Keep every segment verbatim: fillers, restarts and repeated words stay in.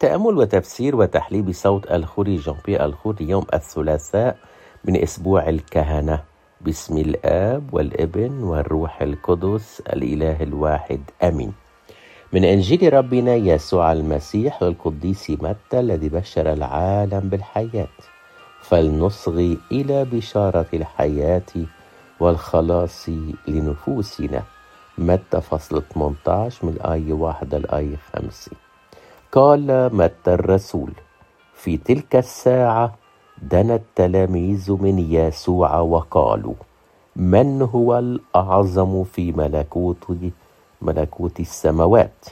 تأمل وتفسير وتحليل بصوت الخوري جان بيير الخوري يوم الثلاثاء من أسبوع الكهنة. باسم الآب والابن والروح القدس الإله الواحد آمين. من إنجيل ربنا يسوع المسيح والقديس متى الذي بشر العالم بالحياة، فلنصغي إلى بشارة الحياة والخلاص لنفوسنا. متى فصل ثمانية عشر من الآية واحد للآية خمسة. قال متى الرسول: في تلك الساعة دنا التلاميذ من يسوع وقالوا: من هو الأعظم في ملكوت ملكوت السماوات؟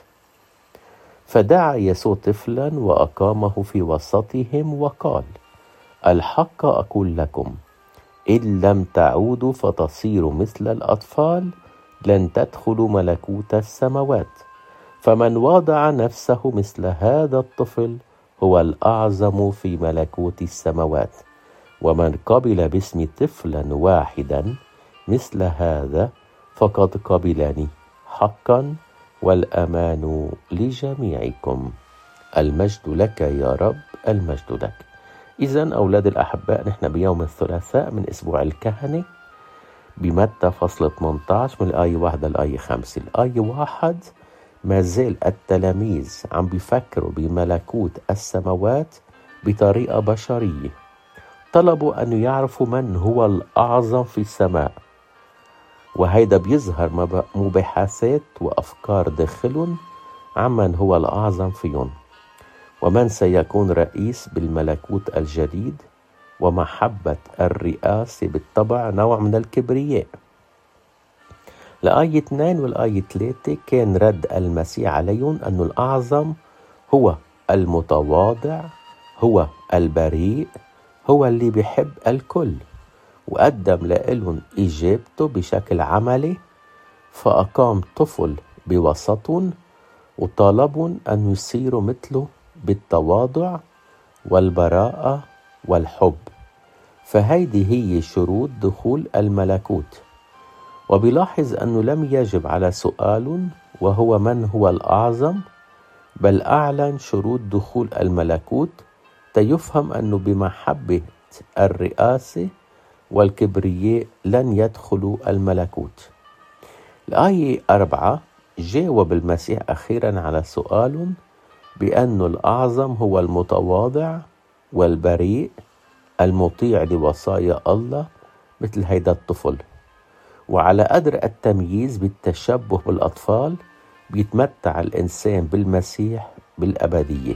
فدعا يسوع طفلا وأقامه في وسطهم وقال: الحق أقول لكم، إن لم تعودوا فتصيروا مثل الأطفال لن تدخلوا ملكوت السماوات. فمن وضع نفسه مثل هذا الطفل هو الأعظم في ملكوت السماوات. ومن قبل باسم طفلا واحدا مثل هذا فقد قبلني حقا، والأمان لجميعكم. المجد لك يا رب، المجد لك. إذن أولاد الأحباء، نحن بيوم الثلاثاء من أسبوع الكهنة بمتى فصل ثمانية عشر من الآية واحد للآية خمسة. الآية واحد: ما زال التلاميذ عم بيفكروا بملكوت السماوات بطريقة بشرية. طلبوا أن يعرفوا من هو الأعظم في السماء، وهيدا بيظهر مباحثات وأفكار داخلهم عمن هو الأعظم فيهم، ومن سيكون رئيس بالملكوت الجديد. ومحبة الرئاسة بالطبع نوع من الكبرياء. الآية اثنين والآية ثلاثة كان رد المسيح عليهم أنه الأعظم هو المتواضع، هو البريء، هو اللي بيحب الكل، وقدم لهم إجابته بشكل عملي. فأقام طفل بوسطهم وطالبهم أن يصيروا مثله بالتواضع والبراءة والحب. فهيدي هي شروط دخول الملكوت. وبيلاحظ أنه لم يجب على سؤال وهو من هو الأعظم، بل أعلن شروط دخول الملكوت تيفهم أنه بمحبة الرئاسة والكبرياء لن يدخلوا الملكوت. الآية أربعة: جاوب المسيح أخيرا على سؤال بأنه الأعظم هو المتواضع والبريء المطيع لوصايا الله مثل هيدا الطفل. وعلى قدر التمييز بالتشبه بالأطفال بيتمتع الإنسان بالمسيح بالأبدية.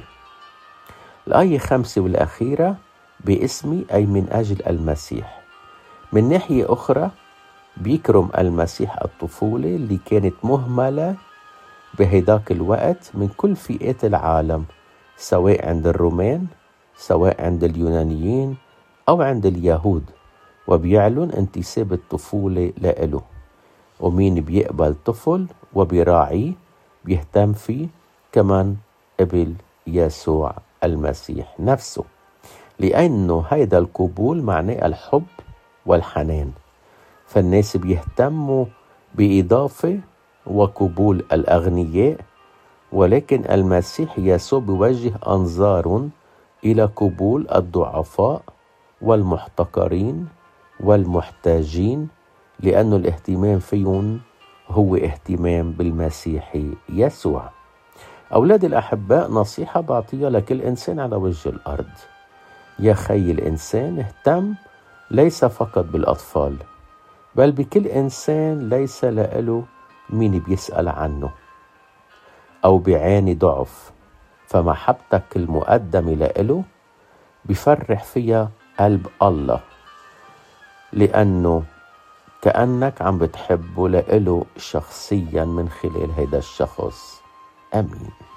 الآية خمسة والأخيرة: باسمي، أي من أجل المسيح. من ناحية أخرى بيكرم المسيح الطفولة اللي كانت مهملة بهداك الوقت من كل فئات العالم، سواء عند الرومان، سواء عند اليونانيين أو عند اليهود، وبيعلن انتساب الطفولة لإله. ومين بيقبل طفل وبيراعيه بيهتم فيه كمان قبل يسوع المسيح نفسه، لأنه هيدا القبول معناه الحب والحنان. فالناس بيهتموا بإضافة وقبول الأغنياء، ولكن المسيح يسوع بيوجه أنظار إلى قبول الضعفاء والمحتقرين والمحتاجين، لأن الاهتمام فيهم هو اهتمام بالمسيح يسوع. أولاد الأحباء، نصيحة بعطيها لكل إنسان على وجه الأرض: يا خي الإنسان، اهتم ليس فقط بالأطفال، بل بكل إنسان ليس له مين بيسأل عنه أو بيعاني ضعف. فمحبتك المقدمة له بيفرح فيها قلب الله، لأنه كأنك عم بتحبه له شخصيا من خلال هذا الشخص. آمين.